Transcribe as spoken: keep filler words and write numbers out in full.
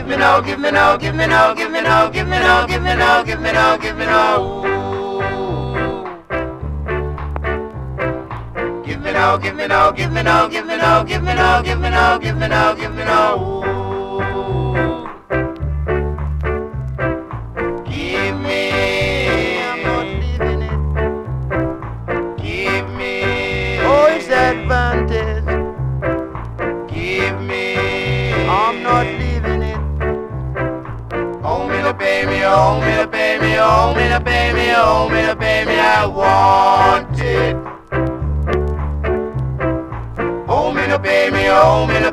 give me now, give me now, give me now, give me now, give me now, give me now, give me now, give me now. Give me now, give me now, give me now, give me now, give me now, give me now, give me now, give me now. Give me, I'm not leaving it. Give me, oh, it's advantage. Give me, I'm not leaving it. Oh, me to pay me, oh, me to pay me, oh, me to pay me, oh, me to pay me, I want it. Oh, me to pay me, oh, me